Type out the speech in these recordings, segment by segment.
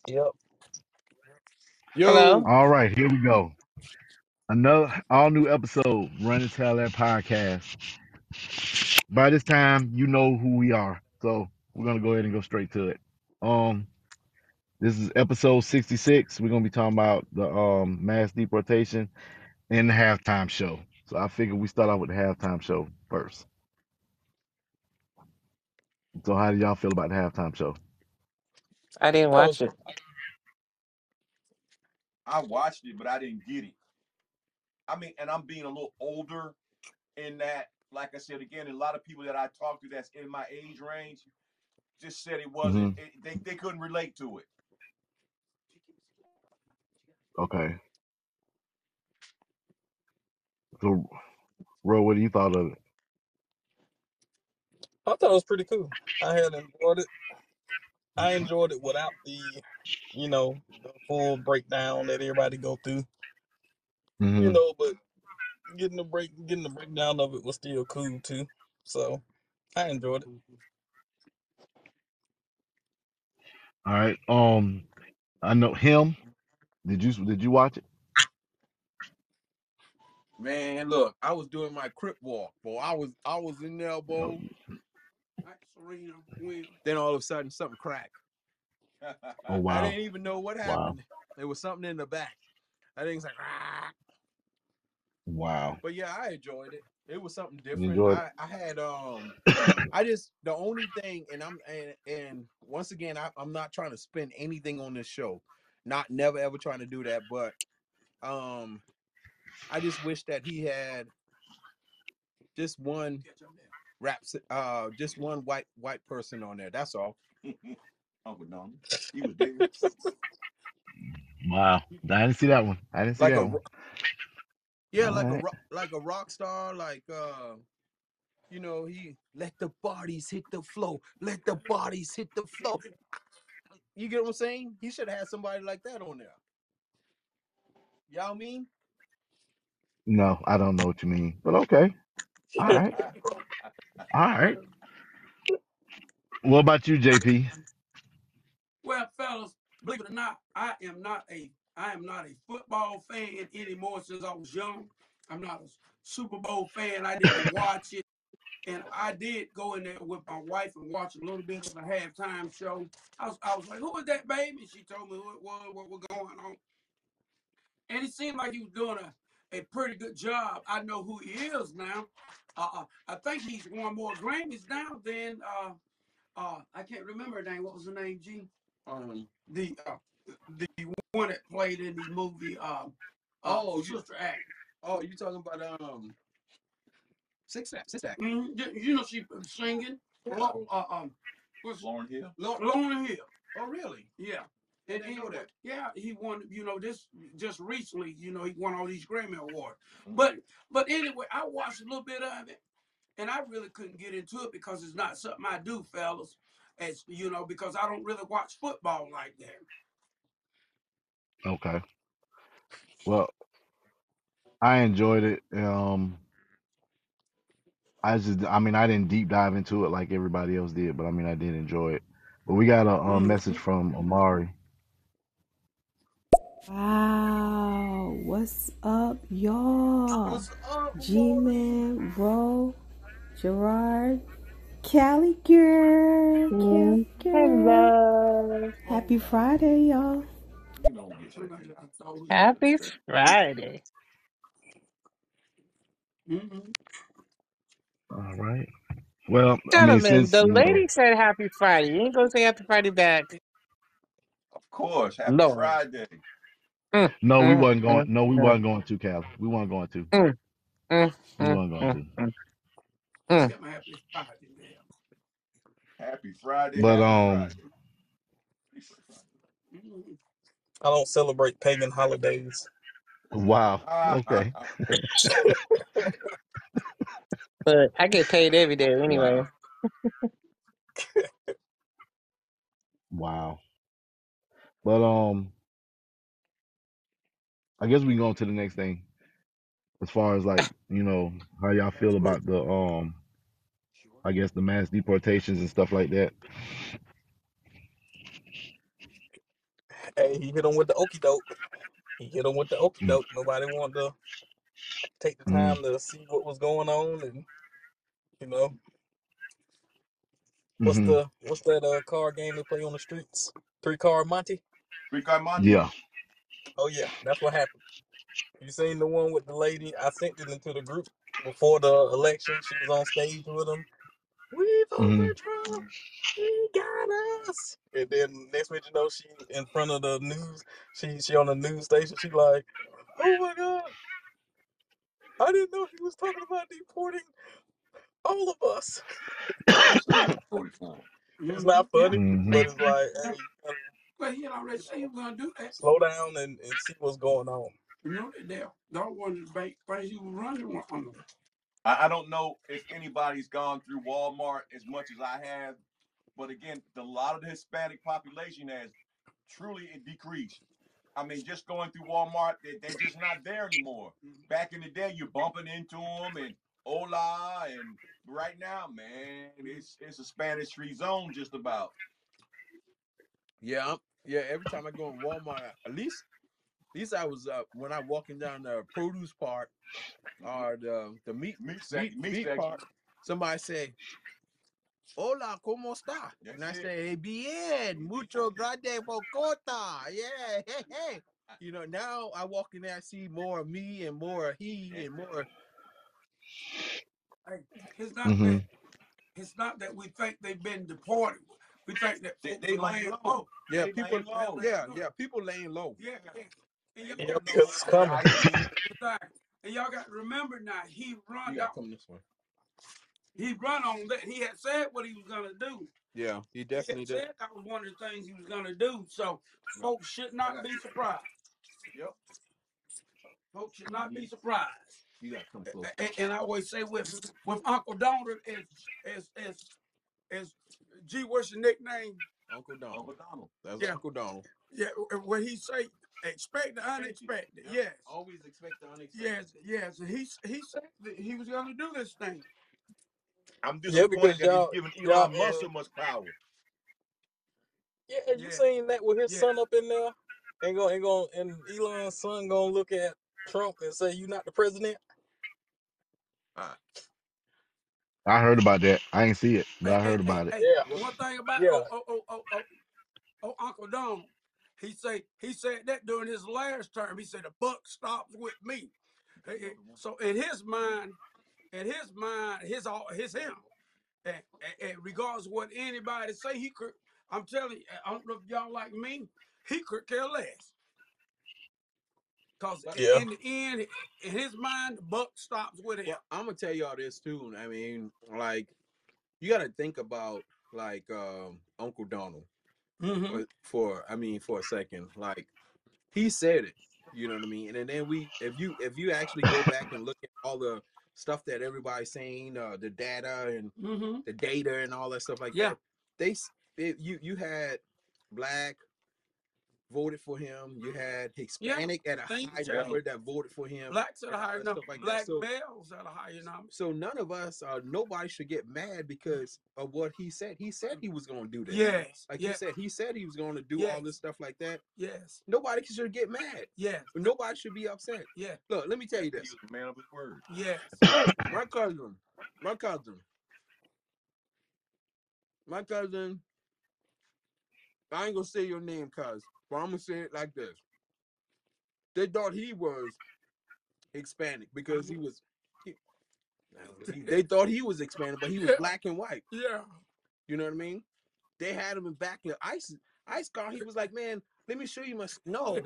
Yep. Hello. Yo, All right, here we go. Another all new episode, Run and Tell That podcast. By this time, you know who we are, so we're gonna go ahead and go straight to it. Um, this is episode 66. We're gonna be talking about the mass deportation and the halftime show. So I figured we start off with the halftime show first. So how do y'all feel about the halftime show? I didn't That was watch it. I watched it, but I didn't get it. I mean, and I'm being a little older in that, like I said again, a lot of people that I talked to that's in my age range just said it wasn't. Hmm. They couldn't relate to it. Okay. So, Ro, what do you thought of it? I thought it was pretty cool. I had enjoyed it. I enjoyed it without the full breakdown that everybody go through. Hmm. But getting the breakdown of it was still cool too. So I enjoyed it. All right. I know him. Did you watch it? Man, look, I was doing my crip walk, boy. I was in there, No. boy. Serena Williams. Then all of a sudden, something cracked. Oh I wow. didn't even know what Wow. happened. There was something in the back. I think it's like, ah. Wow. But yeah, I enjoyed it. It was something You different. enjoyed I had I just the only thing, and and once again, I'm not trying to spin anything on this show, not never ever trying to do that, but um, I just wish that he had just one just one white person on there. That's all. Uncle Norman, he was there, it? Wow. I didn't see that one. I didn't see like that a one. yeah, All right. like a rock star, like he let the bodies hit the floor, let the bodies hit the floor. You get what I'm saying? He should have had somebody like that on there. Y'all mean? No, I don't know what you mean. But okay. All right. All right. What about you, JP? Well, fellas, believe it or not, I am not a football fan anymore since I was young. I'm not a Super Bowl fan. I didn't watch it. And I did go in there with my wife and watch a little bit of a halftime show. I was like, who is that baby? She told me who it was, what was going on. And it seemed like he was doing a pretty good job. I know who he is now. I think he's won more Grammys now than I can't remember her name. What was her name, G? The one that played in the movie Oh, Sister Act. you talking about Six Act. You know she singing. What's Lauren Hill. Lauren Hill. Oh, really? Yeah. I And didn't know that. yeah, he won. This just recently. He won all these Grammy awards. Mhm. But anyway, I watched a little bit of it, and I really couldn't get into it because it's not something I do, fellas. As because I don't really watch football like that. Okay. Well, I enjoyed it. I mean, I didn't deep dive into it like everybody else did, but I mean, I did enjoy it. But we got a message Mm-hmm. from Amari. Wow, what's up, y'all? What's up, Amari? G-Man, Ro, Gerard, Cali girl, Cali girl. Hello. Happy Friday, y'all. You know I'm get that kid. I thought we had Happy Friday. Mm-hmm. All right. Well, I mean, Gentlemen, since the lady said happy Friday. You ain't gonna say happy Friday back. Of course. Happy Lord. Friday. Mm, no, we mm, wasn't going. mm, No, we mm, wasn't going to Cali. We weren't going to. mm, mm, We mm, weren't going mm, to. mm, Let's mm. get my happy Friday there. Happy Friday. But Happy Friday. Mm-hmm. I don't celebrate pagan holidays. wow. Okay. But I get paid every day anyway. Wow. Wow. But I guess we can go on to the next thing. As far as like, how y'all feel about the I guess the mass deportations and stuff like that. Hey, he hit him with the okie doke. Nobody wanted to take the time to see what was going on, and you know, what's that card game they play on the streets? 3-card Monte. 3-card Monte. Yeah. Oh yeah, that's what happened. You seen the one with the lady? I sent it into the group before the election. She was on stage with him. We've overthrown. He got us. And then next minute, you know, she in front of the news. She on the news station. She like, oh my God, I didn't know he was talking about deporting all of us. It's not funny, Mhm. but it's like, hey, But he already said he was gonna do that. slow down and see what's going on. You know that they don't want to make things he was running on them. I don't know if anybody's gone through Walmart as much as I have, but again, a lot of the Hispanic population has truly decreased. I mean, just going through Walmart, they're just not there anymore. Back in the day, you're bumping into them and hola, and right now, man, it's a Spanish-free zone just about. Yeah, every time I go in Walmart, at least I was when I'm walking down the produce part or the meat section. part, somebody say, "Hola, cómo está?" That's and I it. say, "Bien, mucho grande bocota." Yeah, hey. You know, now I walk in there, I see more of me and more of he and more. Hey, it's not that we think they've been deported. We think that they laying low. Yeah, They people. laying low. Yeah, people laying low. Yeah. And Yeah, because it's coming. And y'all got to remember now, he run. You gotta come this way. He run on that. He had said what he was gonna do. Yeah, he definitely did. Said that was one of the things he was gonna do. So folks should not be surprised. Yep. Folks should not be surprised. You gotta come close. And I always say with Uncle Donald as G, what's your nickname? Uncle Donald. That's Yeah. Uncle Donald. Yeah, when he say expect the unexpected. Yes. Always expect the unexpected. Yes. And he said that he was gonna do this thing. I'm disappointed that he's giving Elon Musk so much power. Yeah, you seen that with his son up in there? And Elon's son gonna look at Trump and say, "You not the president." I heard about that. I ain't see it, but I heard about it. Yeah. One thing about Uncle Donald, he said that during his last term. He said the buck stops with me. So in his mind, his him. And regardless of what anybody say, he could. I'm telling you, I don't know if y'all like me. He could care less. Because in the end, in his mind, the buck stops with him. Well, I'm gonna tell y'all this too. I mean, like, you got to think about like Uncle Donald for a second. Like, he said it. You know what I mean? And then if you actually go back and look at all the stuff that everybody's saying, the data and the data and all that stuff like that, you had black voted for him. You had Hispanic at a high number that voted for him. Blacks at a higher number. Like black males at a higher number. So none of us, nobody should get mad because of what he said. He said he was going to do this. Yes. Like he said he was going to do all this stuff like that. Yes. Nobody should get mad. Yes. Nobody should be upset. Yeah. Look, let me tell you this. He was a man of his word. Yes. My cousin, I ain't gonna say your name, cuz, but I'm gonna say it like this. They thought he was Hispanic because they thought he was Hispanic, but he was black and white. Yeah. You know what I mean? They had him in back in the ice car. He was like, "Man, let me show you my no.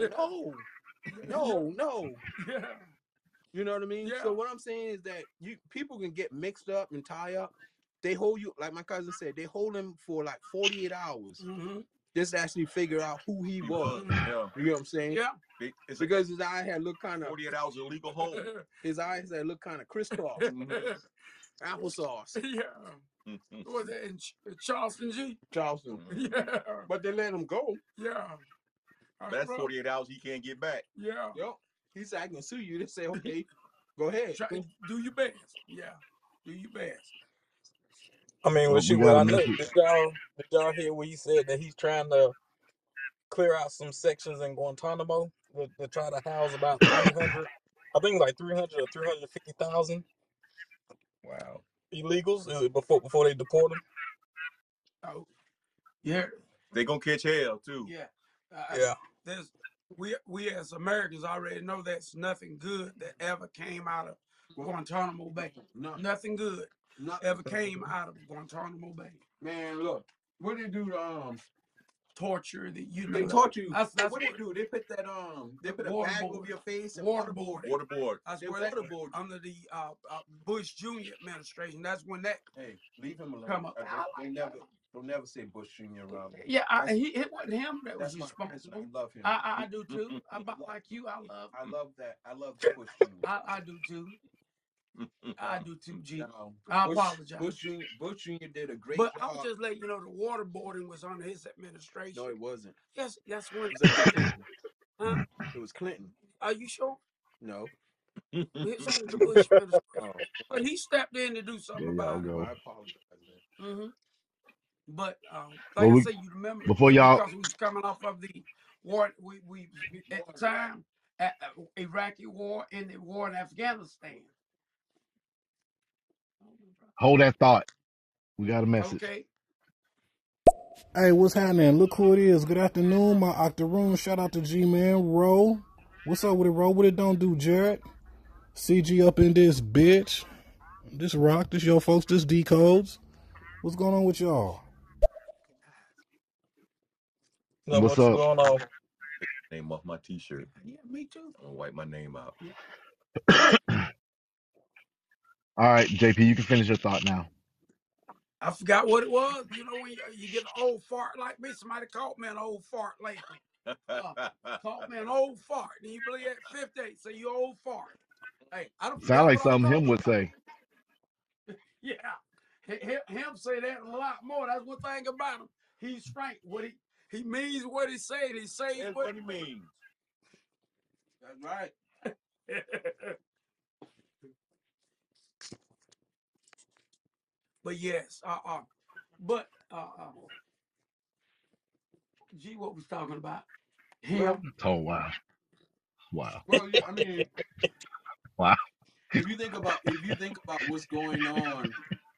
Yeah. You know what I mean? Yeah. So what I'm saying is that people can get mixed up and tie up. They hold you, like my cousin said, they hold him for like 48 hours. Just to actually figure out who he was. Yeah. You know what I'm saying? Yeah. Because his eye had looked kind of 48 hours of illegal hold. His eyes had looked kind of crisscross. Applesauce. Yeah. Was that in Charleston, G? Charleston. Yeah. But they let him go. Yeah. That's 48 hours he can't get back. Yeah. Yep. He said, I can sue you. They say, okay, go ahead. Do your best. Yeah. Do your best. I mean, I know. Did y'all hear what he said that he's trying to clear out some sections in Guantanamo to try to house about 300. I think like 300 or 350,000 Wow. illegals before they deport them. Oh, yeah. They gonna catch hell too. Yeah. Yeah. There's we as Americans already know that's nothing good that ever came out of Guantanamo Bay. Nothing good ever came out of Guantanamo Bay. Man, look, what did they do to Torture that you know. They taught you. That's what they do. They put that they put a bag over your face and waterboard. Waterboard. That's They where that waterboard. under the Bush Jr. administration. That's when that Hey, leave him alone. come up. They'll never say Bush Jr. around me. Yeah, it wasn't him that was responsible. I love him. I do too. About like you, I love that. I love Bush Jr. I do too. I do too, G. No, I apologize. Bush Jr. did a great But job. I was just letting you know the waterboarding was under his administration. No, it wasn't. Yes, that's when. Huh? It was Clinton. Are you sure? No. It's under the Bush administration. Oh. But he stepped in to do something about it. I apologize. Mm-hmm. But like I say, you remember before y'all, because we was coming off of the war. We at the time at Iraqi war and the war in Afghanistan. hold that thought. We got a message. Okay. Hey, what's happening? Look who it is. Good afternoon, my Octoroon. Shout out to G-Man. Ro. What's up with it, Ro? What it don't do, Jared? CG up in this bitch. This Rock. This your folks. This D-Codes. What's going on with y'all? What's going on? Name off my t-shirt. Yeah, me too. I'll wipe my name out. Yeah. All right, JP, you can finish your thought now. I forgot what it was. You know, when you get an old fart like me, somebody caught me an old fart lately. Caught me an old fart. And you believe that? 58, say you old fart. Hey, I don't sound like something him would say. Yeah. Him say that a lot more. That's one thing about him. He's frank. He means what he said. He says what he means. That's right. But yes, G, what was talking about? Him. Oh wow. Wow. Well, I mean, wow. If you think about what's going on,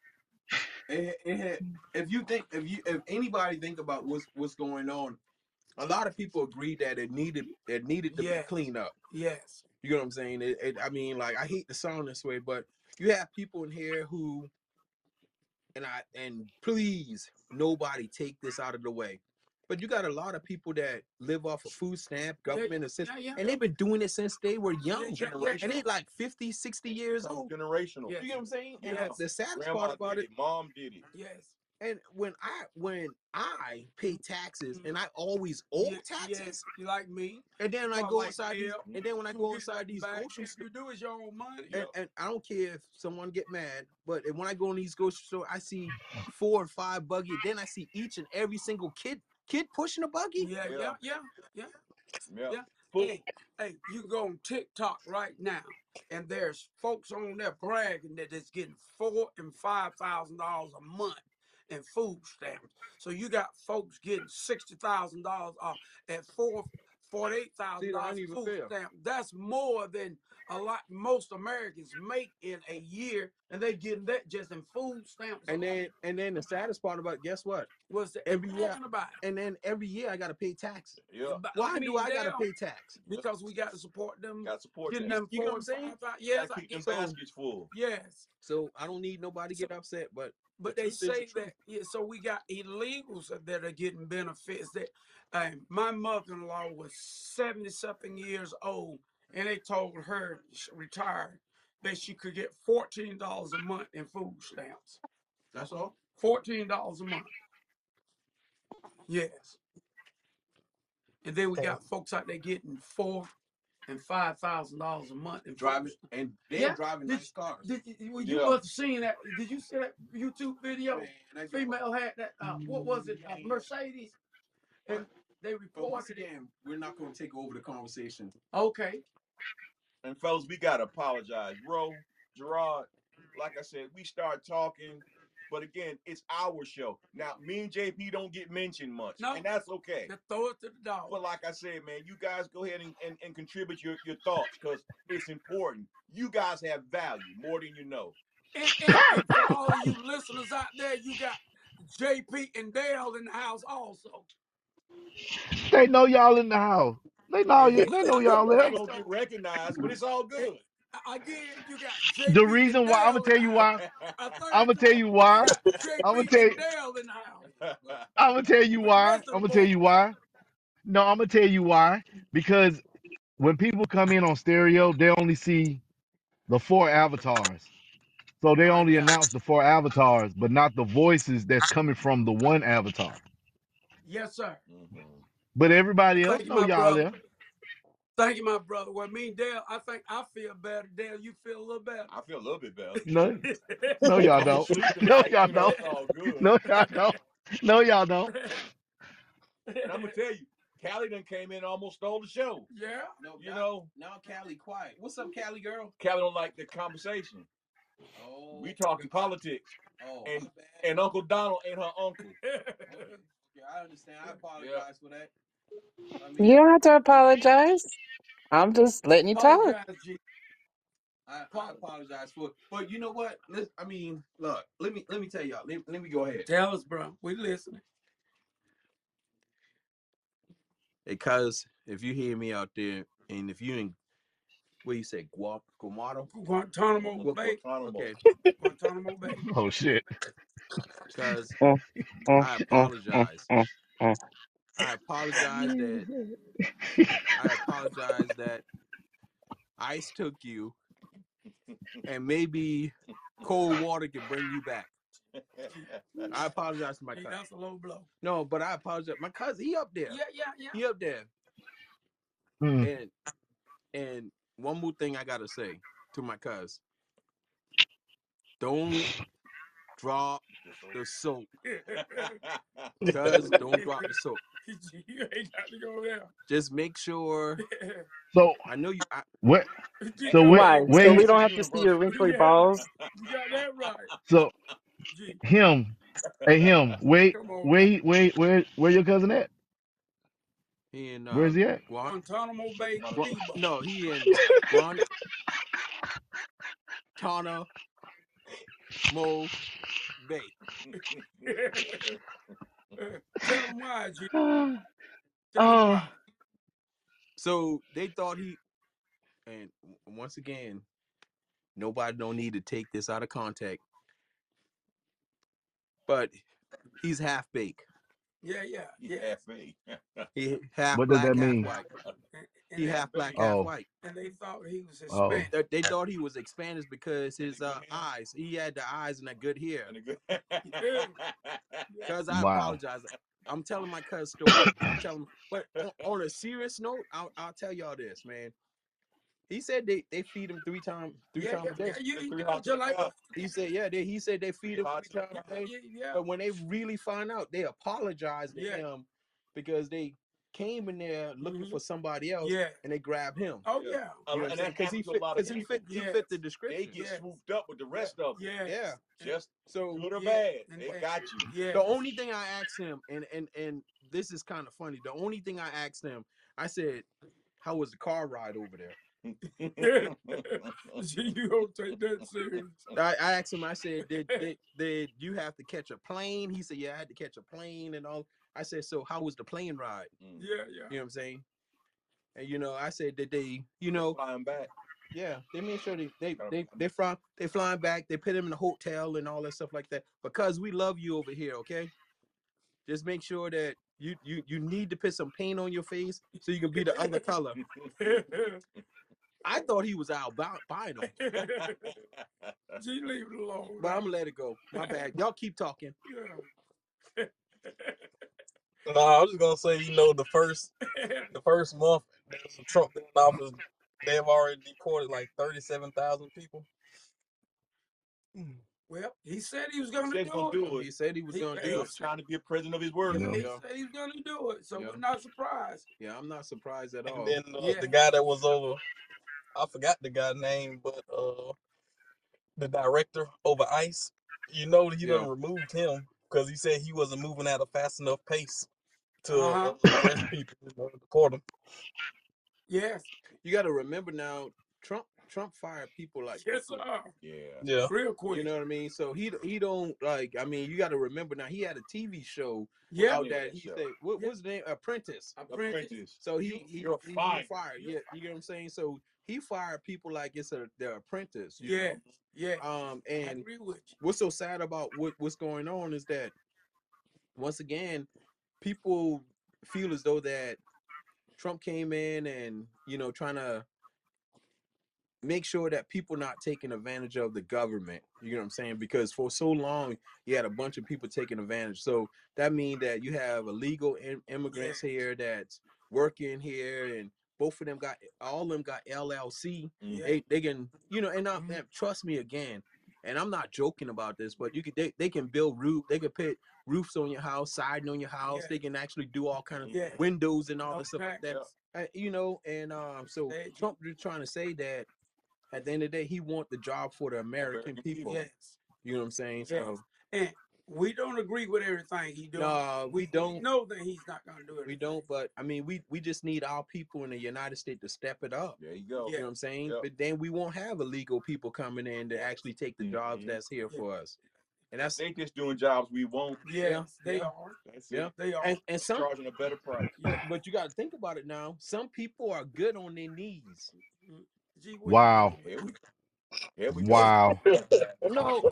if anybody think about what's going on, a lot of people agree that it needed to be cleaned up. Yes. You know what I'm saying? I mean, like, I hate to sound this way, but you have people in here who, and please, nobody take this out of the way, but you got a lot of people that live off of food stamp, government assistance, and they've been doing it since they were young. And they like 50, 60 years old. Generational. You know what I'm saying? And the saddest Grandma part about did it, mom did it. Yes. And when I pay taxes, and I always owe taxes, you like me. And then I go inside these, and then when I go inside these grocery stores, you do is your own money. And I don't care if someone get mad, but when I go in these grocery stores, I see 4 or 5 buggy. Then I see each and every single kid pushing a buggy. Yeah. Hey, you go on TikTok right now, and there's folks on there bragging that it's getting $4,000 and $5,000 a month in food stamps. So you got folks getting $60,000 off at $48,000 food stamp. That's more than most Americans make in a year, and they getting that just in food stamps. And then the saddest part about it, guess what? What's that? Every year I gotta pay taxes. Yeah. Why do I gotta pay tax? Because we got to support them. Got to support them. them. You know what I'm saying? Yes, I keep them baskets full. Yes. So I don't need nobody to get upset, but they say that. Yeah. So we got illegals that are getting benefits. That my mother-in-law was 70-something years old, and they told her retired that she could get $14 a month in food stamps. That's all. $14 a month. Yes. And then we got folks out there getting $4,000 and $5,000 a month in driving, and they're driving nice cars. You must have seen that. Did you see that YouTube video? Man, female had that. What was it? Mercedes. And they reported. Once again, we're not going to take over the conversation. Okay. And fellas, we gotta apologize, bro. Gerard, like I said, we start talking, But again, it's our show. Now, me and JP don't get mentioned much, No. and that's okay. Just throw it to the dog. But like I said, man, you guys go ahead and contribute your thoughts because it's important. You guys have value more than you know. And for all of you listeners out there, you got JP and Dale in the house also. They know y'all in the house. They know y'all They there. don't get recognized, but it's all good. Again, you got JP The reason why I'm gonna tell you why. I'm gonna tell you why. JP I'm gonna tell you. and Dale in the house. I'm gonna tell you why. I'm gonna tell you why. No, I'm gonna tell you why. Because when people come in on stereo, they only see the 4 avatars. So they only announce the 4 avatars, but not the voices that's coming from the 1 avatar. Yes, sir. But everybody else know y'all there. Thank you, my brother. Well, me and Dale, I think I feel better. Dale, you feel a little better. I feel a little bit better. No, y'all don't. No, y'all don't. It's all good. No, y'all don't. No, y'all don't. And I'm gonna tell you, Callie done came in and almost stole the show. Yeah. No, now Callie quiet. What's up, Callie girl? Callie don't like the conversation. Oh, we talking politics. Oh, and Uncle Donald ain't her uncle. Okay, I understand. I apologize for that. I You don't have to apologize. I'm just letting you talk. I apologize for it. But you know what? Look, let me tell y'all. Let me go ahead. Tell us, bro. We listening. Because if you hear me out there, and if you in, what you say, Guantanamo Bay. Okay. Guantanamo Bay. Oh shit. Because I apologize. I apologize that ice took you, and maybe cold water can bring you back. I apologize to my cousin. That's a low blow. No, but I apologize. My cousin, he up there. Yeah. He up there. And one more thing I gotta say to my cousin: don't drop the soap. Cuz don't drop the soap. You ain't got to go there. Just make sure. So I know you. What? So why? So we don't have to see your wrinkly balls. You got that right. So him, where your cousin at? He in where's he at? Guantanamo Bay, Cuba. No, he in Guantanamo Bay. Tell him why, G. Tell him why. So they thought and once again, nobody don't need to take this out of context. But he's half baked. Yeah. Half baked. He half What black, does that half mean? white. He half black, half white. And they thought he was Hispanic. They thought he was Spanish because his eyes. He had the eyes and that good hair. Because I apologize. I'm telling my cousin story. I'm telling him. But on a serious note, I'll tell y'all this, man. He said they feed him three times a day. He said he said they feed him 3 times a day. But when they really find out, they apologize to him because they came in there looking for somebody else and they grab him. Oh yeah. You know what I'm saying? Because he fit the description. They get swooped up with the rest of them. Yeah. Just so good or bad, they got you. Yeah. The only thing I asked him, and this is kind of funny. The only thing I asked him, I said, "How was the car ride over there?" You don't take that serious. I asked him. I said, "Did you have to catch a plane?" He said, "Yeah, I had to catch a plane and all." I said, "So how was the plane ride?" Yeah. You know what I'm saying? And I said, "Did they, flying back?" Yeah, they made sure they flying back. They put him in a hotel and all that stuff like that because we love you over here. Okay, just make sure that you need to put some paint on your face so you can be the other color. I thought he was albino. Gee, leave it alone. But I'm gonna let it go. My bad. Y'all keep talking. Yeah. No, I was just gonna say, the first month that Trump been in office, they have already deported like 37,000 people. Well, he said he was gonna do it. He said he was gonna do it. Trying to be a prisoner of his word. Yeah, he said he was gonna do it, so we're not surprised. Yeah, I'm not surprised at all. And then the guy that was over, I forgot the guy's name, but the director over ICE, You know he Yeah. done removed him because he said he wasn't moving at a fast enough pace to arrest people, deport them. Yes. You got to remember now, Trump fired people like Yes, sir. Yeah. Real quick. You know what I mean? So he don't like. I mean, you got to remember now. He had a TV show out that he said, what's the name? Apprentice. So you're fired. Yeah, you get what I'm saying. So he fired people like it's their apprentice. You know? Yeah. And I agree with you. what's so sad about what's going on is that once again, people feel as though that Trump came in and trying to make sure that people not taking advantage of the government. You know what I'm saying? Because for so long you had a bunch of people taking advantage. So that means that you have illegal immigrants here that's working here, and both of them all of them got LLC. They can and trust me again. And I'm not joking about this, but they can build they can put roofs on your house, siding on your house. They can actually do all kind of windows and all this stuff like that. And so Trump is trying to say that at the end of the day, he want the job for the American people. Yes. You know what I'm saying? Yes. So, and we don't agree with everything he does. No, we don't. We know that he's not going to do it. We don't, but I mean, we just need our people in the United States to step it up. There you go. You know what I'm saying? But then we won't have illegal people coming in to actually take the jobs that's here for us. And that's they just doing jobs we want. They are. That's it. They are. And some charging a better price. But you got to think about it now. Some people are good on their knees. Wow. Here we wow. go. No.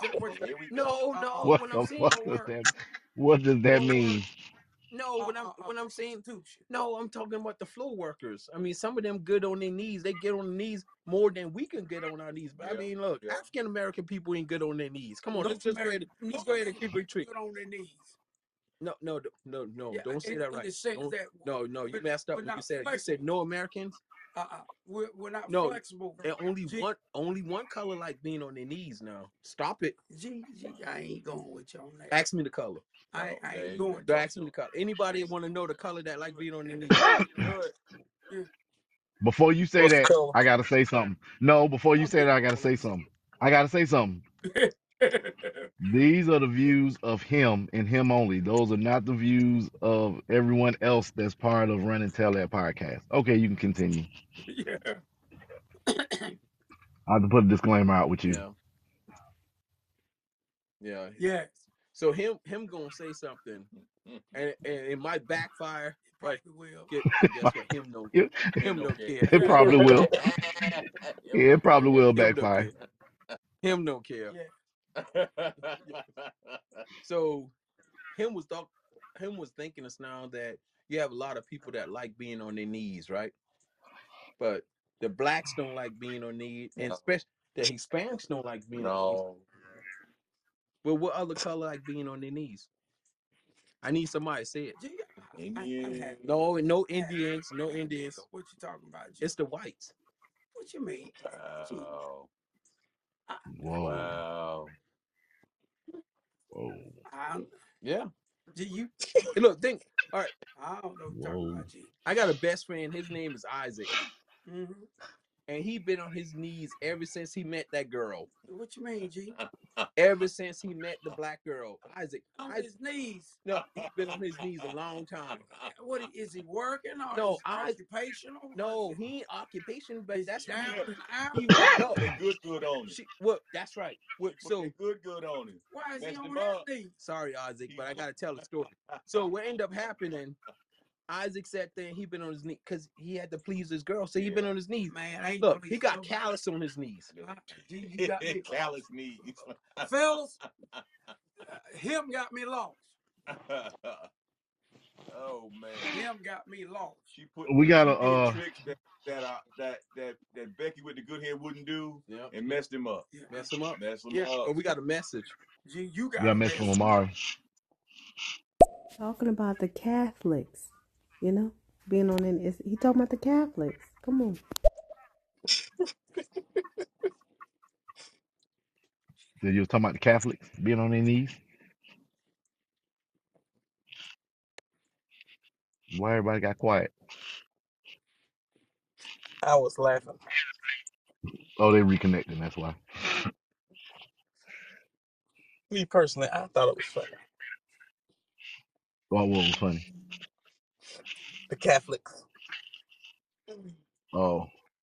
What does that mean? No, when I'm saying I'm talking about the floor workers. I mean, some of them good on their knees. They get on their knees more than we can get on our knees. But I mean, look, African American people ain't good on their knees. Come on, let's go ahead and keep it trick. Good on their knees. No, don't say that right. No, you But messed up we're when you not said flexible. no Americans. We're not No, flexible. And only one color like being on their knees now. Stop it. Gee, I ain't going with you on that. Ask me the color. I ain't going. Don't ask me the color. Anybody want to know the color that like being on their knees? Before you say What's the that, color? I gotta say something. No, before you say that, I gotta say something. These are the views of him and him only. Those are not the views of everyone else that's part of Run and Tell That podcast. Okay, you can continue. I have to put a disclaimer out with you. Yeah. Yes. So him gonna say something, and it might backfire. But guess what? Him don't care. It probably will. Yeah, it probably will backfire. Him don't care. So him was thinking us now that you have a lot of people that like being on their knees, right? But the blacks don't like being on knees, and especially the Hispanics don't like being on knees. Well, what other color like being on their knees? I need somebody to say it. No Indians. No Indians. What you talking about? It's the whites. What you mean? Wow. Whoa. Yeah. You look, think. All right. I don't know what you're talking about, G. I got a best friend. His name is Isaac. Mm-hmm. And he been on his knees ever since he met that girl. What you mean, G? Ever since he met the black girl, Isaac. On his knees. No, he's been on his knees a long time. What is he working or no, is occupational? No, he ain't occupation, but that's down and out. No, they good on it. Well, that's right. So good on it. Why is he on his knees? Sorry, Isaac, but I gotta tell the story. So what ended up happening? Isaac sat there and he been on his knees because he had to please his girl. So he been on his knees. Man, look, he got callus on his knees. You got me callus knees. Fellas, him got me lost. Oh man, him got me lost. She put we got a tricks that Becky with the good hair wouldn't do, and messed him up. Messed him up. But we got a message. You got a message from Amari. Talking about the Catholics, being on it. He talking about the Catholics. Come on. So you was talking about the Catholics being on their knees? Why everybody got quiet? I was laughing. Oh, they reconnecting. That's why. Me personally, I thought it was funny. What was funny? The Catholics. Oh,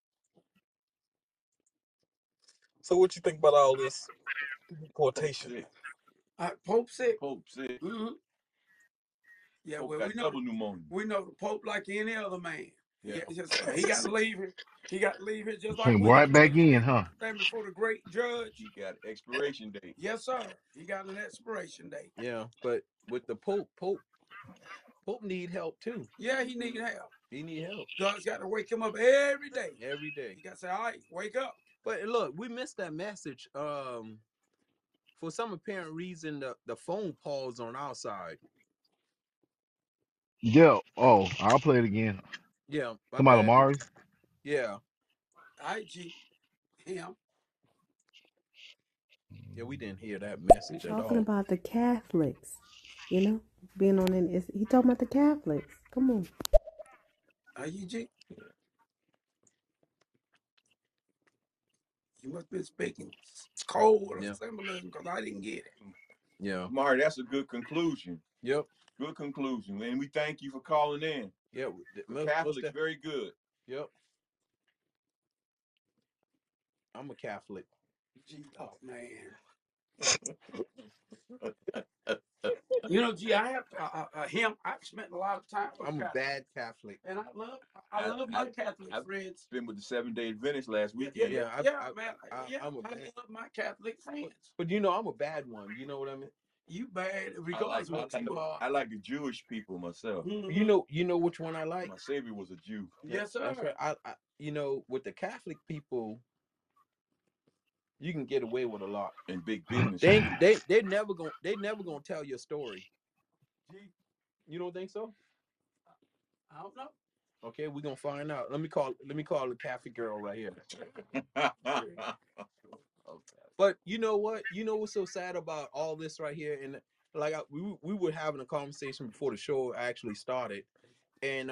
So what you think about all this Pope deportation? sick. Pope sick. Pope sick. Mm-hmm. Yeah, Pope well, got double pneumonia. we know the Pope like any other man. Yeah. He got to leave here. He got to leave here just like came we right do. back in, huh? Stand before the great judge. He got expiration date. Yes, sir. He got an expiration date. Yeah, but with the Pope need help too. Yeah, he need help. He need help God's got to wake him up every day. every day. He got to say, all right, wake up. But look, we missed that message. For some apparent reason, the phone paused on our side. Yeah. Oh, I'll play it again. Yeah, my Come on, bad. Amari. Yeah, IG him. yeah, we didn't hear that message at Talking all. about the Catholics, you know, being on an. He talking about the Catholics. Come on. IG. You must be speaking cold or symbolism because I didn't get it. Yeah, Mari, that's a good conclusion. Yep. Good conclusion. And we thank you for calling in. Yeah, Catholics, very good. Yep. I'm a Catholic. Oh, man. You know, G, I have him. I've spent a lot of time with I'm a Catholic. bad Catholic. And I love my Catholic friends. Been with the 7-Day Adventist last weekend. Man. I I'm a bad. love my Catholic friends. But you know, I'm a bad one. You know what I mean? You bad regardless of what you are. I like the Jewish people myself. Mm-hmm. You know which one I like? My savior was a Jew. Yes, sir. That's right. I you know, with the Catholic people, you can get away with a lot. And big business. They're never gonna tell your story. You don't think so? I don't know. Okay, we're gonna find out. Let me call the Catholic girl right here. But you know what? You know what's so sad about all this right here? And like we were having a conversation before the show actually started, and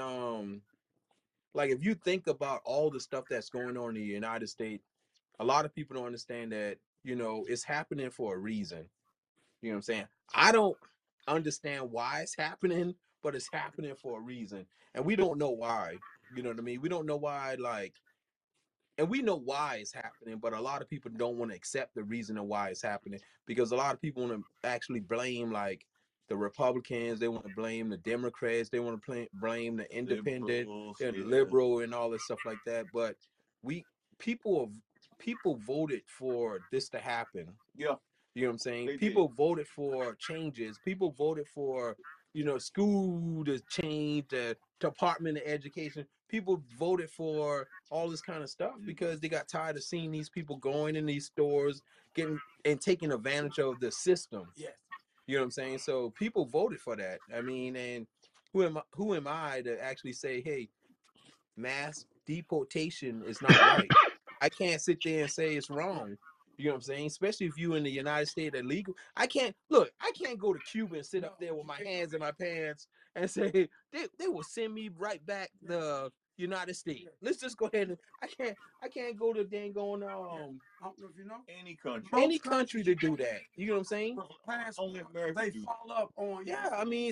like if you think about all the stuff that's going on in the United States, a lot of people don't understand that, you know, it's happening for a reason. You know what I'm saying? I don't understand why it's happening, but it's happening for a reason. And we don't know why. You know what I mean? We don't know why, like, and we know why it's happening, but a lot of people don't want to accept the reason of why it's happening, because a lot of people want to actually blame, like, the Republicans, they want to blame the Democrats, they want to blame the independent, the liberal, and all this stuff like that. But people voted for this to happen. Yeah. You know what I'm saying? People voted for changes. People voted for, you know, school to change, the Department of Education. People voted for all this kind of stuff because they got tired of seeing these people going in these stores, getting and taking advantage of the system. Yes. You know what I'm saying? So people voted for that. I mean, and who am I to actually say, hey, mass deportation is not right? I can't sit there and say it's wrong. You know what I'm saying? Especially if you in the United States illegal. I can't go to Cuba and sit up there with my hands in my pants and say they will send me right back the United States. Let's just go ahead and I can't go to dang on I don't know if you know any country to do that. You know what I'm saying? Only America they do. fall up on. Yeah, I mean,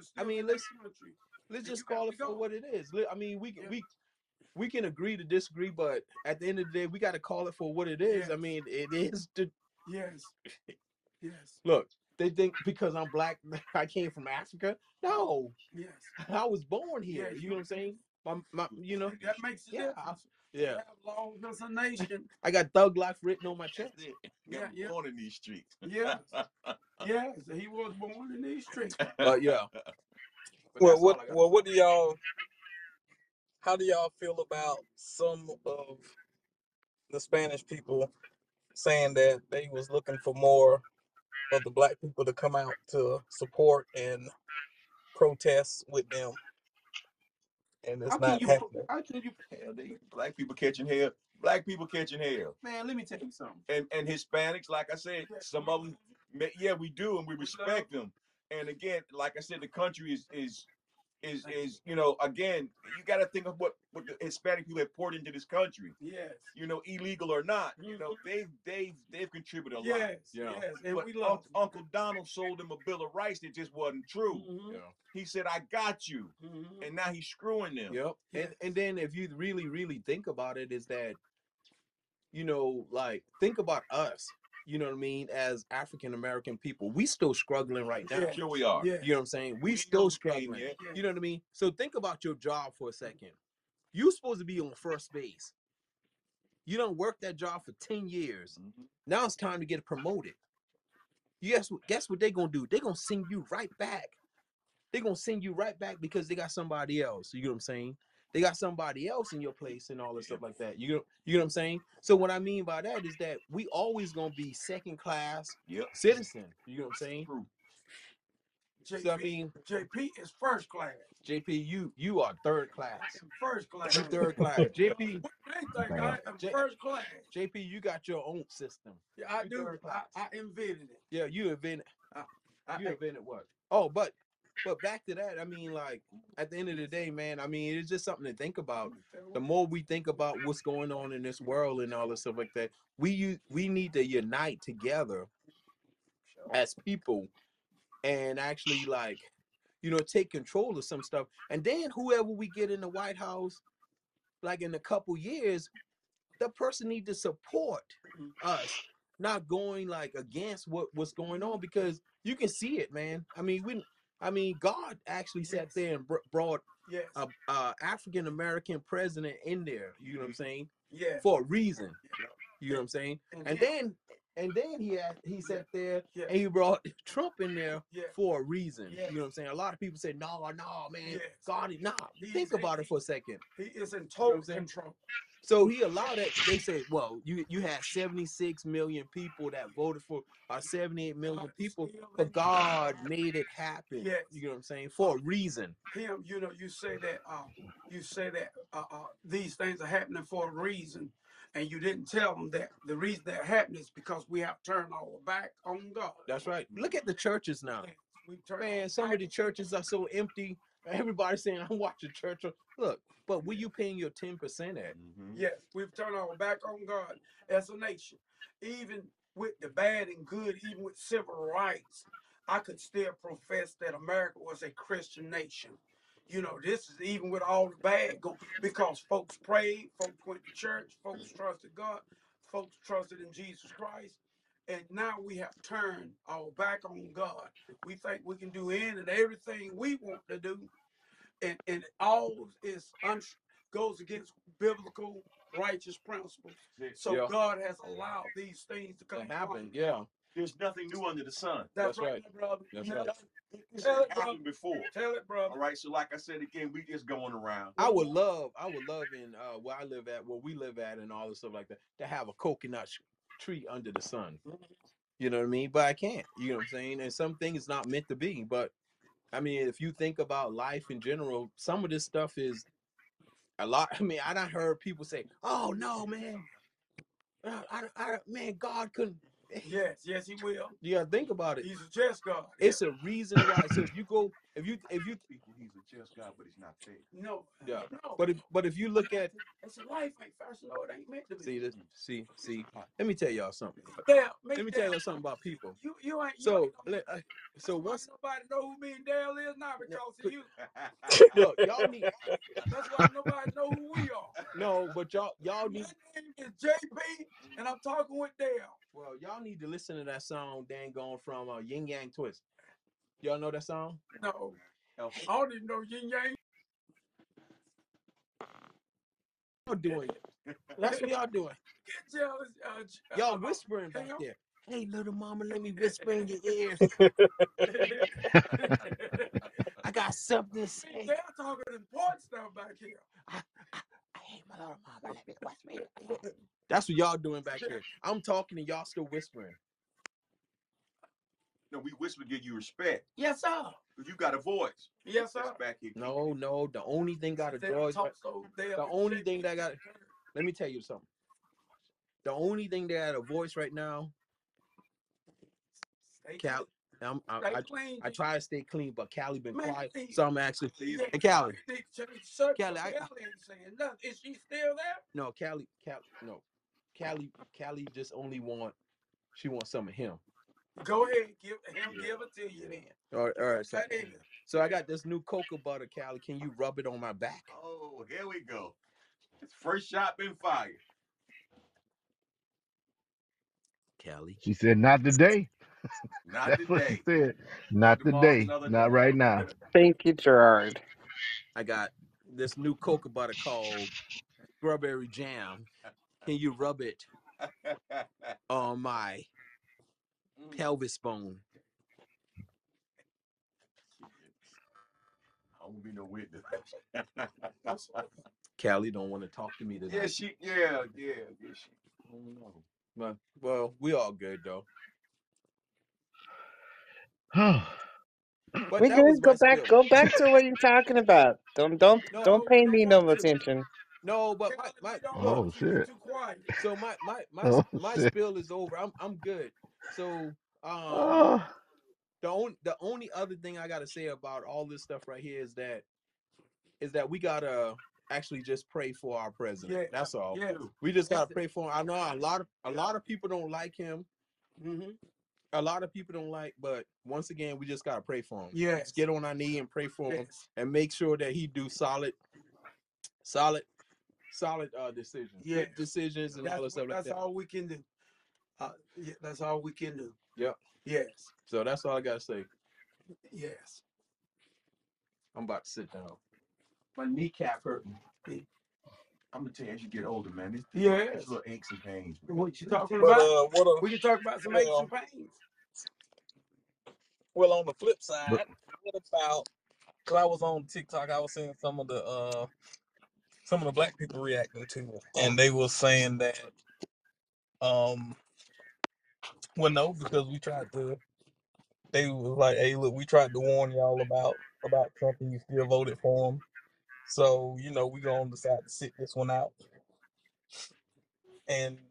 let's just call it for what it is. I mean, we can agree to disagree, but at the end of the day, we got to call it for what it is. Yes. I mean, it is the yes. Look, they think because I'm black, I came from Africa. No, yes, I was born here. Yes. You know what I'm saying? You know that makes a difference. Yeah, have laws as a nation. I got Thug Life written on my chest. Born in these streets. Yes, yes, he was born in these streets. Yeah. Well, what do y'all? How do y'all feel about some of the Spanish people saying that they was looking for more of the black people to come out to support and protest with them, and it's not happening? How can you? Hell, black people catching hell. Black people catching hell. Man, let me tell you something. And Hispanics, like I said, some of them, yeah, we do, and we respect them. And again, like I said, the country is is again, you got to think of what the Hispanic people have poured into this country. Yes. Illegal or not, they've contributed a lot. Yes, and but we love Uncle Donald sold him a bill of rights that just wasn't true. He said, "I got you," and now he's screwing them. Yep. And then if you really think about it, is that like think about us. You know what I mean? As African American people, we still struggling right now. Sure we are. Yeah. You know what I'm saying? We still struggling. You know what I mean? So think about your job for a second. You're supposed to be on first base. You don't work that job for 10 years. Now it's time to get promoted. Guess what they're going to do? They're going to send you right back. They're going to send you right back because they got somebody else. You know what I'm saying? They got somebody else in your place and all this stuff like that. You know what I'm saying? So what I mean by that is that we always going to be second class citizen. You know what I'm saying? JP, So I mean, JP is first class. JP, you are third class. I am first class. You third class. JP, They think I am first class. JP, you got your own system. Yeah, I do. I invented it. Yeah, you invented. You invented what? Oh, but back to that. I mean, like at the end of the day, man. I mean, it's just something to think about. The more we think about what's going on in this world and all this stuff like that, we need to unite together as people and actually take control of some stuff. And then whoever we get in the White House, like in a couple years, the person need to support us, not going like against what's going on, because you can see it, man. I mean, God actually sat there and brought a African American president in there. You know what I'm saying? Yeah. For a reason. You know what I'm saying? And then he sat there and he brought Trump in there for a reason. You know what I'm saying? A lot of people say, no, man, God is not. Think about it for a second. He is in total control. So he allowed it. They said, well, you had 76 million people that voted for 78 million people, but God made it happen. Yes. You know what I'm saying? For a reason. Him, you say that these things are happening for a reason, and you didn't tell them that the reason they're happening is because we have turned our back on God. That's right. Look at the churches now. Man, some of the churches are so empty. Everybody's saying, I'm watching church. Look, but where you paying your 10% at? Yes, we've turned our back on God as a nation. Even with the bad and good, even with civil rights, I could still profess that America was a Christian nation. This is even with all the bad going, because folks prayed, folks went to church, folks trusted God, folks trusted in Jesus Christ. And now we have turned our back on God. We think we can do any and everything we want to do. And all goes against biblical righteous principles. So God has allowed these things to come happen. Yeah. There's nothing new under the sun. That's right, brother. That's right. This happened before. Tell it, brother. All right. So like I said again, we just going around. I would love in where I live at, where we live at, and all this stuff like that, to have a coconut tree under the sun. You know what I mean? But I can't. You know what I'm saying? And some things not meant to be. But I mean, if you think about life in general, some of this stuff is a lot. I mean, I done heard people say, "Oh no, man, man, God couldn't." Yes, he will. Yeah, think about it. He's a just God. It's a reason why. So if you people, he's a just God, but he's not fair. No. Yeah. No. But if you look at, it's a life ain't fast. No, it ain't meant to be. See. Let me tell y'all something. Let me tell you something about people. You ain't. So once nobody know who me and Dale is now because of you. Look, y'all need. That's why nobody know who we are. No, but y'all need. My name is JP, and I'm talking with Dale. Well, y'all need to listen to that song, dang gone from Yin Yang Twist. Y'all know that song? No. I don't even know Yin Yang. Y'all doing it. That's what y'all doing. Get jealous. Y'all whispering back there. Hey, little mama, let me whisper in your ears. I got something to say. They're talking important stuff back here. I hate my little mama. Let me whisper in your ears. That's what y'all doing back here. I'm talking and y'all still whispering. No, we whisper give you respect. Yes, sir. Because you got a voice. Yes, sir. Back here. No. The only thing got a voice. The only thing that got. Let me tell you something. The only thing that got a voice right now. Stay I clean, I G. try to stay clean, but Callie been Man, quiet, so I'm actually. yeah, And Callie, search for Callie, Kelly ain't saying nothing. Is she still there? no, no, Callie just only she wants some of him. Go ahead, give it to you then. All right, Right in. so I got this new cocoa butter, Callie. Can you rub it on my back? Oh, here we go. It's first shot been fired. Callie. She said, "Not today." Not That's what she today. said. Put Not the balls today. another Not day. right now. Thank you, Gerard. I got this new cocoa butter called strawberry jam. Can you rub it on my pelvis bone? I won't be no witness. Callie don't want to talk to me today. Yeah, she. I don't know. Well, we all good though. Oh, But We that was good. my spill. Go back to what you're talking about. Don't pay Don't me want no to. attention. No, but Kelly, my we don't look. oh want you. You shit. too quiet. So Oh my shit. spill is over. I'm good. So Oh, the only other thing I gotta say about all this stuff right here is that we gotta actually just pray for our president. Yeah, That's all. yeah. We just gotta pray for him. I know a lot of people don't like him. Mm-hmm. A lot of people don't like, but once again, we just gotta pray for him. Yes. Let's get on our knee and pray for him Yes. and make sure that he do solid decisions. Yes. Good decisions and all this stuff like That's that. all we can do. Yeah, that's all we can do. Yep. Yes. So that's all I gotta say. Yes. I'm about to sit down. My kneecap hurting. I'm gonna tell you, as you get older, man, it's little aches and pains. What you talking But about? We can talk about some aches and pains. well, on the flip but side, what about? Cause I was on TikTok, I was seeing some of the black people reacting to it, and they were saying that well, no, because we tried to. They was like, hey, look, we tried to warn y'all about Trump, and you still voted for him. So we gonna decide to sit this one out, and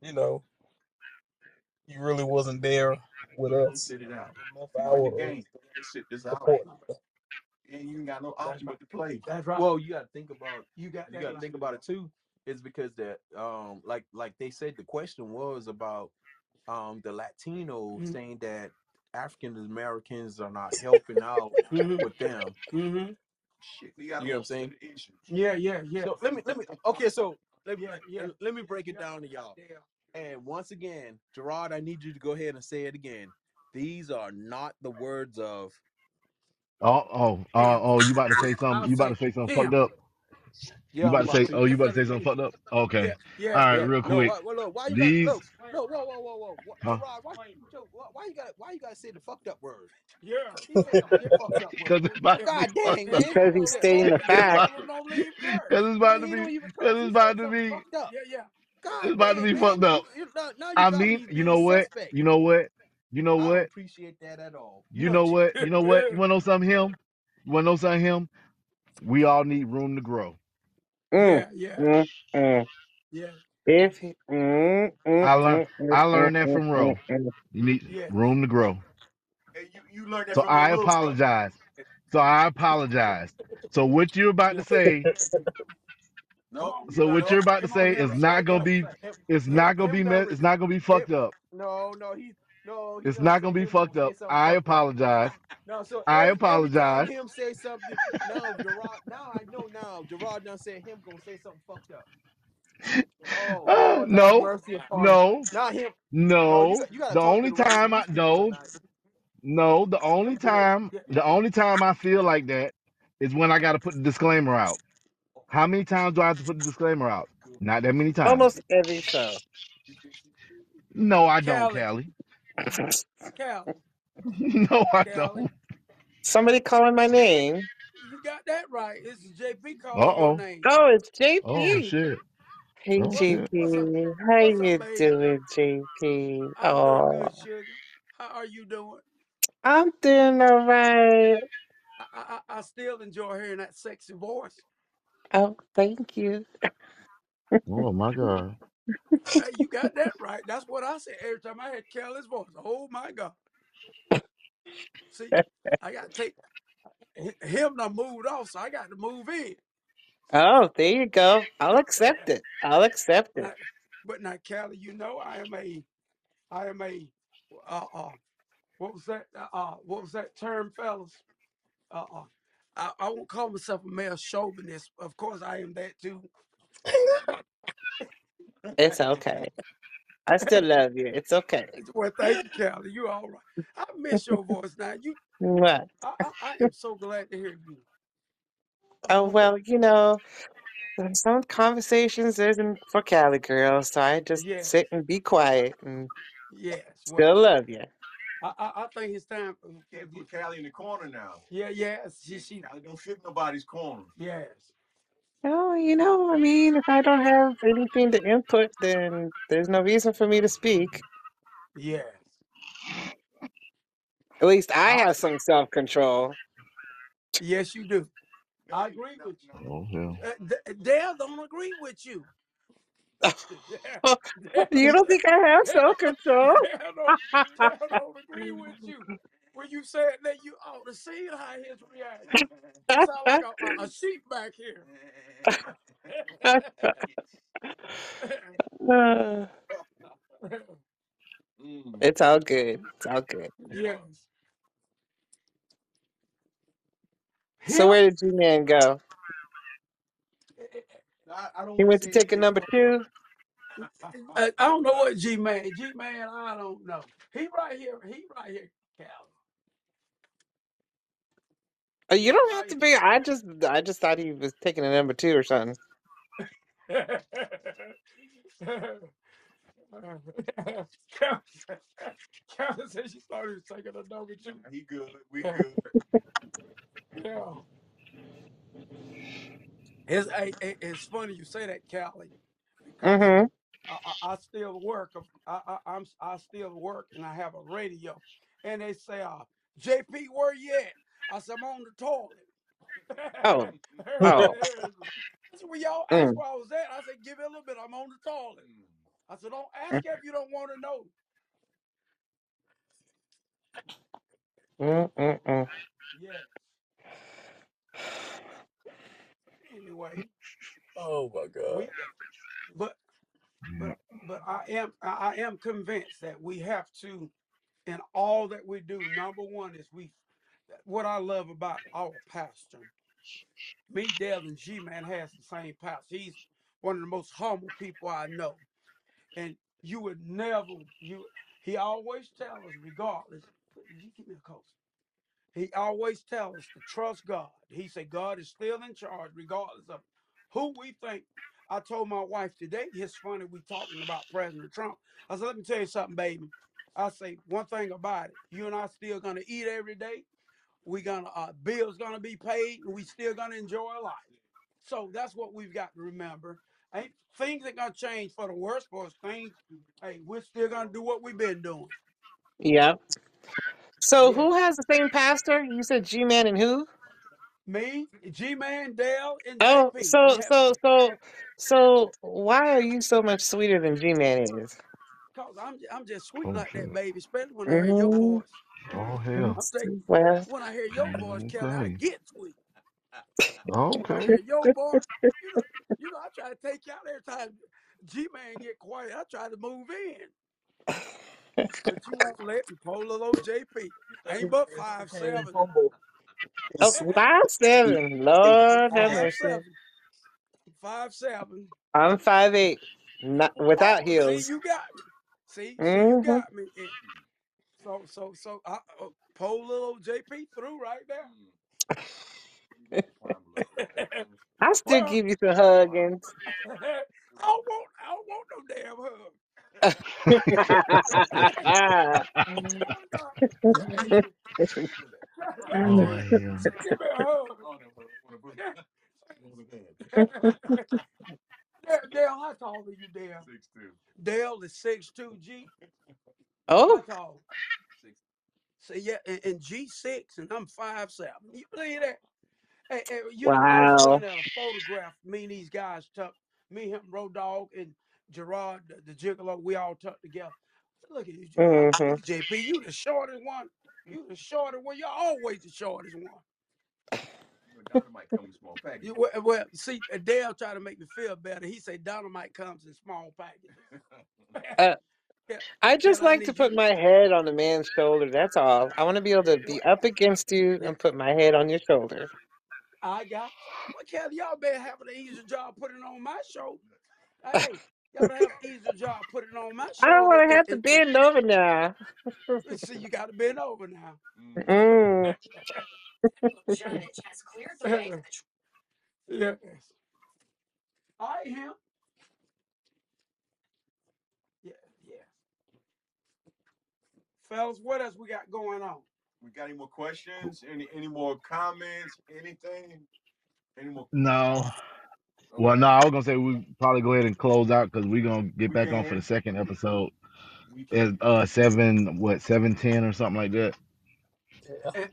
you really wasn't there with us. Sit it out. Enough You win the game. Sit this out. support. And you ain't got no option but to play. That's right. Well, you got to think about you got to think about it too. Is because that like they said the question was about the Latino saying that African Americans are not helping out with them. Mm-hmm. Shit, we got You know what I'm saying? Yeah. So let me okay, so let me break it down to y'all. And once again, Gerard, I need you to go ahead and say it again. These are not the words of you about to say something? You about to say something fucked up? yeah. You about to say? Oh, you about to say something fucked up? Okay. Yeah. All right, real No, quick. look, why you These. got look? Whoa. Huh? Gerard, why you gotta say the fucked up word? Yeah. He said the fucked up Because word. it's about to God be dang, fucked up. man. Because he's stating the It's fact. Don't leave church. Because it's about to He be. don't even Because curse. it's He about said to something be. fucked up. Yeah. God It's about to dang, be man. fucked up. Now you I got mean, me you being know what? suspect. You know what? You know I don't what? appreciate that at all. You know what? You know what? You want to know something? Him? You want to know something? Him? We all need room to grow. Mm, Yeah. mm, mm. Yeah. If I learned that from Ro. You need Yeah. room to grow. And you learned that So from your I little brother. apologize. So what you're about to say, No, so what you're about to Come on say here. is not gonna be, it's not gonna be, it's not gonna be fucked up. No, he It's gonna not say gonna be him gonna fucked say up. something I fucked up. apologize. No, so I every time apologize. him say something, now Gerard, now I know now Gerard done said him gonna say something fucked up. Oh Lord, have No, mercy upon me. no, Not him. No, no. you gotta The talk to only the rest of time these people tonight. the only time I feel like that is when I got to put the disclaimer out. How many times do I have to put the disclaimer out? Not that many times. almost every show. No, I don't, Callie. Callie. Callie. No, I Callie. don't. Somebody calling my name. You got that right. This is JP Uh calling your oh. name. Oh, it's Oh JP. shit. Hey, Oh shit. What's up? JP. How What's up, you baby? doing, JP? I'm doing Oh, good, sugar. How are you doing? I'm doing all right. I still enjoy hearing that sexy voice. Oh, thank you. Oh my god. Hey, you got that right. That's what I say every time I hear Kelly's voice. Oh my God. See, I got to take him. Done moved off, so I got to move in. Oh, there you go. I'll accept it. I'll accept it. Now, but now, Callie, you know I am a, uh, uh, what was that term, fellas? Uh, uh, I won't call myself a male chauvinist. Of course, I am that too. It's okay. I still love you. It's okay. Well, thank you, Callie. You all right? I miss your voice now. What? I am so glad to hear you. Oh, Oh, well, there's some conversations isn't for Cali girls, so I just yes, sit and be quiet and yes. still Well, love you. I think it's time. Can't put Callie in the corner now. Yeah, yes. She Callie don't fit nobody's corner. yes, Oh, I mean, if I don't have anything to input, then there's no reason for me to speak. yes. At least I I, have some self-control. yes, you do. I agree with you. Oh hell. Dale don't agree with you. You don't think I have self-control? Dale don't agree with you. When you said that, you ought to see how his reaction. He sound like a sheep back here. Uh, it's all good. It's all good. Yes. So Him? where did G-Man go? I don't He want to went to say take a anything. number two? I don't know what G-Man. G-Man, I don't know. He right here. He right here, Cal. You He don't have right to be. I just thought he was taking a number two or something. here. Kevin said she thought he was taking a number two. He good. We good. Yeah. It's funny you say that, Callie, because Mm-hmm. I still work. I still work, and I have a radio, and they say, "JP, where you at?" I said, "I'm on the toilet." Oh. Oh. That's where y'all asked Mm. where I was at. I said, "Give it a little bit. I'm on the toilet." I said, "Don't ask if you don't want to know." Mm-mm-mm. Yes. Anyway, Oh my god. we but but I am convinced that we have to, in all that we do. Number one is what I love about our pastor. Me, Dale, and G-Man has the same pastor. He's one of the most humble people I know. And you would never, he always tells us, regardless, you give me a coat. He always tells us to trust God. He said God is still in charge, regardless of who we think. I told my wife today, it's funny we talking about President Trump. I said, let me tell you something, baby. I say one thing about it. You and I still gonna eat every day. We gonna bills gonna be paid, and we still gonna enjoy life. So that's what we've got to remember. Ain't things ain't gonna change for the worse for us. Things, hey, we're still gonna do what we've been doing. Yep. So Yes. who has the same pastor? You said G-Man and who? Me, G-Man, Dale, and Oh, JP. We so have so so so why are you so much sweeter than G-Man is? cause I'm just sweet Oh like that, hell. baby. Especially when I hear your Mm, voice. Oh hell. I'm saying well, when I hear your voice, Kelly, I Okay. get sweet. When I Okay. hear your voice, you know, I try to take you out every time G-Man get quiet. I try to move in. But you won't let me. Poor little old JP. Ain't but five Came seven. humble. oh, He's 5'7". I'm Lord have five mercy. seven. 5'7". I'm 5'8", not without Oh, see, heels. you got me. See, you Mm-hmm. got me. And poor little old JP through right there. I still Well, give you some huggins. I don't want no damn hug. Oh hell. She give me a hug. Dale, how tall are you, Dale? 6'2". Dale is 6'2". G, how Oh, tall? See, yeah, and G6, and I'm 5'7". You believe that? Hey, it was wow. funny at a photograph. Me and these guys tucked, me, him, Road Dog, and Gerard, the Gigolo. We all tucked together. Look at you, Mm-hmm. look at JP. You the shortest one. You the shortest one. You're always the shortest one. Dynamite come in small packages. Well, see, Dale tried to make me feel better. He said dynamite comes in small packages. Uh, I Can just I like to need you put to? my head on a man's shoulder. That's all. I want to be able to be up against you Yeah, and put my head on your shoulder. I got you. Well, Kelly, y'all better have an easier job putting it on my shoulder. Hey, y'all better have an easier job putting it on my I don't shoulder. want to have to bend over now. See, you got to bend over now. Mm. Yes. I am. Yeah, yeah. Fellas, what else we got going on? We got any more questions? Any more comments? Anything? Any more? No. Well, Okay. no, I was gonna say we probably go ahead and close out because we're gonna get We back on for the can. second episode. We It's can. 7:10 or something like that. Yeah. And,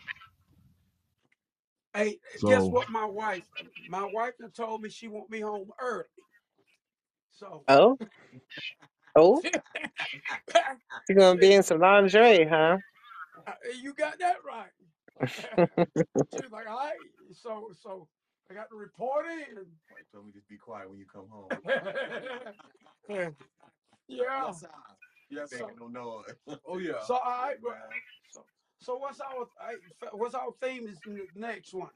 hey, guess So what? My wife done told me she want me home early. So Oh, oh, you're gonna be in some lingerie, huh? you got that right. She was like, all right. So I got to report in. Wife told me just be quiet when you come home. Yeah. Yes, sir. Yes, So, no noise. Oh yeah. so all right. Wow. So what's our theme is the next one?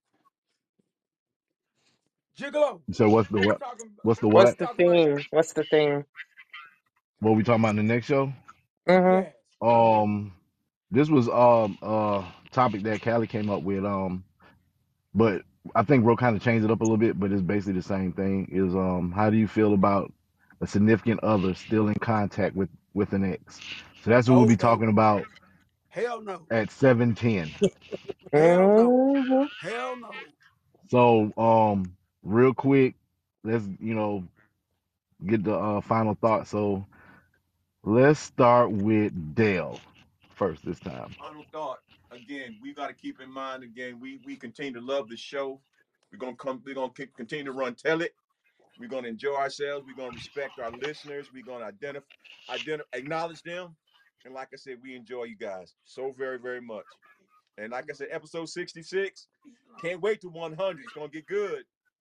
Gigolo. so what's the What we what? talking about? What's the What What's we what? the talking about? theme? What's the theme? What we talking about in the next show? Mm-hmm. Yes. This was topic that Callie came up with. But I think bro kind of changed it up a little bit, but it's basically the same thing. Is how do you feel about a significant other still in contact with an ex? So that's what we'll Oh be no. talking about Hell no. at 7:10. Hell no. Mm-hmm. Hell no. So real quick, let's get the final thought. So let's start with Dale first this time. Final thought. Again, we got to keep in mind. Again, we continue to love the show. We're gonna come. We're gonna continue to run. Tell it. We're gonna enjoy ourselves. We're gonna respect our listeners. We're gonna acknowledge them. And like I said, we enjoy you guys so very, very much. And like I said, episode 66. Can't wait to 100. It's gonna get good.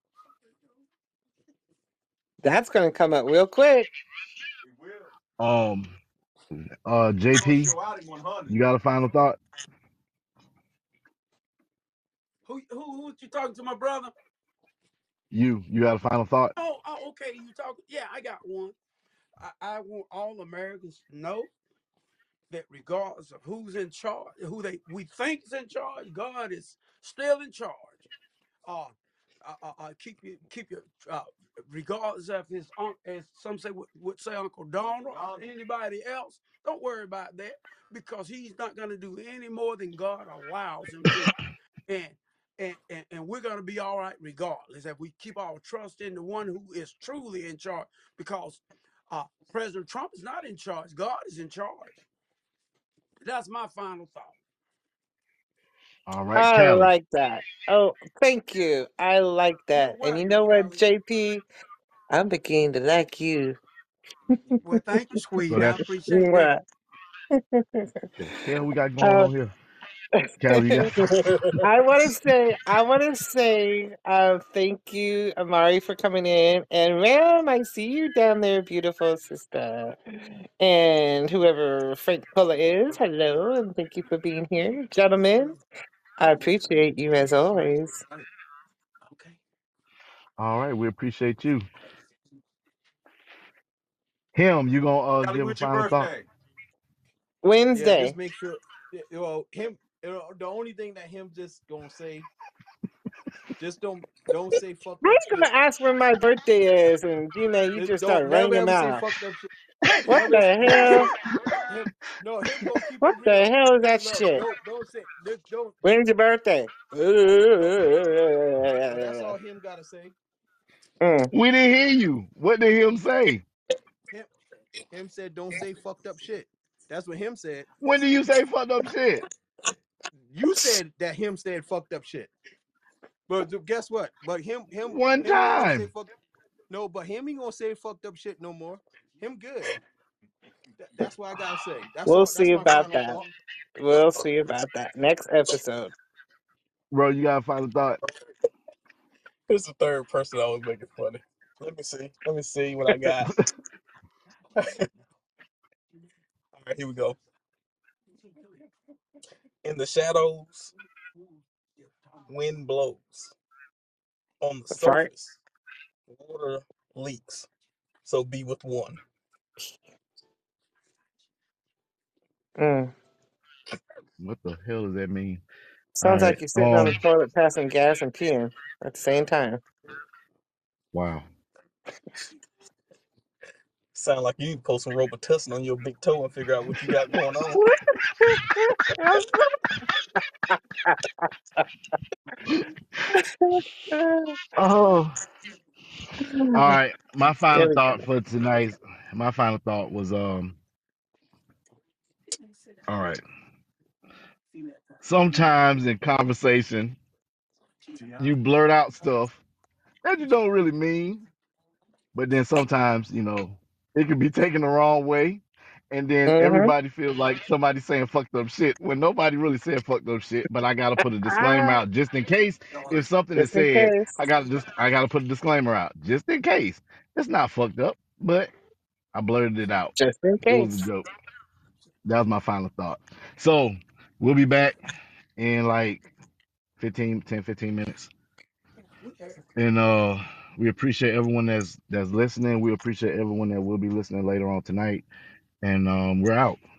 That's gonna come up real quick. It will. Um, We gonna JP, show out in 100. you got a final thought? Who you talking to, my brother? You got a final thought? Oh, okay. You talking? Yeah, I got one. I want all Americans to know that regardless of who's in charge, we think is in charge, God is still in charge. Uh, keep your regardless of his as some say would say Uncle Donald or anybody else. Don't worry about that because he's not going to do any more than God allows him to, and and we're going to be all right regardless if we keep our trust in the one who is truly in charge because President Trump is not in charge. God is in charge. That's my final thought. All right, I Callie. like that. Oh, thank you. I like You're that. And you welcome, know what, Callie. JP? I'm beginning to like you. Well, thank you, So sweetie. I that's appreciate that. Mwah. the hell we got going Uh, on here. Callie, you got I want to say, thank you, Amari, for coming in. And Ram, I see you down there, beautiful sister. And whoever Frank Pulla is, hello, and thank you for being here. Gentlemen, I appreciate you as always. Okay. all right. We appreciate you. Him, you gonna Kelly, give a what's your final thought? birthday? Yeah, just Wednesday. make sure. Well, him. The only thing that him just gonna say, just don't say fucked How up you shit. gonna ask when my birthday is and you just Don't start writing never them ever say out? fucked up shit. What Never the hell? him. No, him gonna keep What it the real. hell is that Look, shit? don't say this. Don't. When's your birthday? No, that's all him gotta say. Mm. We didn't hear you. What did him say? Him him said don't say fucked up shit. That's what him said. When do you say fucked up shit? You said that him said fucked up shit. But guess what? But One him ain't gonna say time. fuck. No, but him ain't gonna say fucked up shit no more. Him good. That's what I gotta say. That's We'll all. That's see my about final that. thought. We'll see about that next episode. Bro, you got a final thought? Here's the third person I was making funny. Let me see. Let me see what I got. All right, here we go. In the shadows, wind blows. On the Fart. surface, water leaks. So be with one. Mm. What the hell does that mean? All Sounds right. like you're sitting on the toilet passing gas and peeing at the same time. Wow. Sound like you post some Robitussin on your big toe and figure out what you got going on. Oh, all right. My final Silly thought guy. for tonight. My final thought was all right. Sometimes in conversation, you blurt out stuff that you don't really mean, but then sometimes, it can be taken the wrong way. And then Mm-hmm. everybody feels like somebody saying fucked up shit when nobody really said fucked up shit. But I gotta put a disclaimer Ah, out just in case if something is just in said, case. I gotta put a disclaimer out just in case. It's not fucked up, but I blurted it out. Just in It was a case. joke. That was my final thought. So we'll be back in like 15 minutes. And we appreciate everyone that's listening. We appreciate everyone that will be listening later on tonight. And we're out.